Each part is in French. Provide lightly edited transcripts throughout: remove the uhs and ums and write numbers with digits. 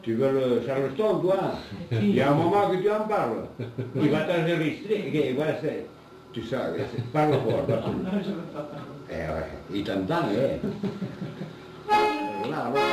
Tu veux le Charleston, toi? Il y a un moment que tu en parles. Il va t'enregistrer. Voilà, tu sais, parle fort. Non, je ne veux pas parler. Ouais, il t'entend, hein? Là, là.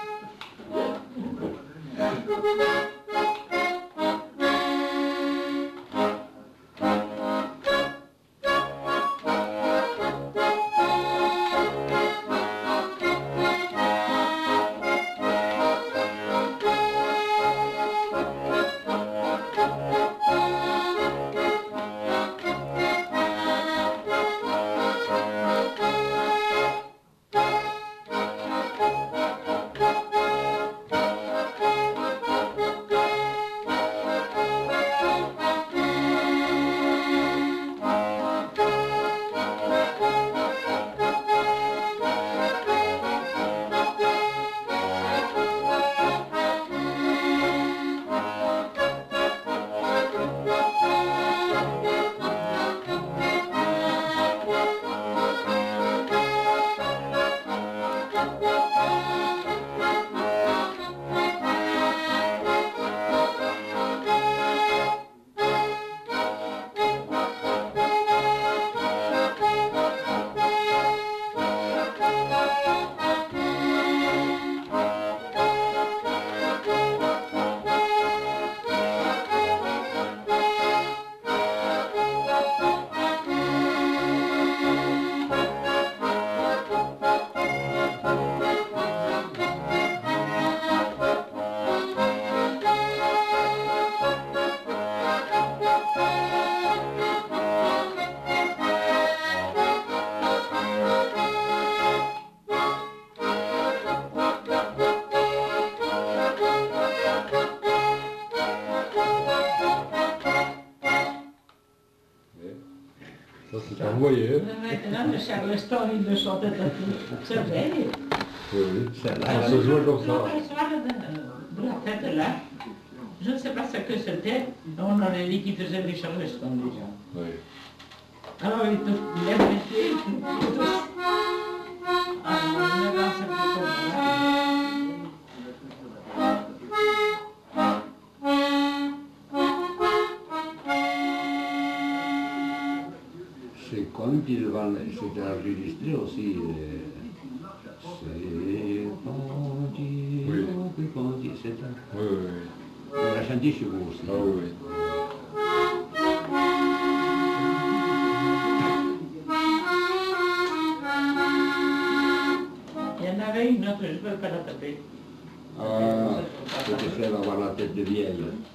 Ça, c'est envoyé. Maintenant, le Charleston, il le chantait à tout. C'est vrai. Oui, oui. Ça se jouait comme ça. Le soir de la fête là, je ne sais pas ce que c'était, on aurait dit qu'il faisait les Charleston déjà. Oui. Alors il lève les pieds, il touche. Alors, on est dans ce C'est quand c'était enregistré aussi. C'est Ponty, c'est ça. Oui, oui, oui. On l'a chanté chez vous aussi. Ah oui, oui. Il y en avait une autre, je ne peux pas la taper. Ah, c'était fait avoir la tête de vieille.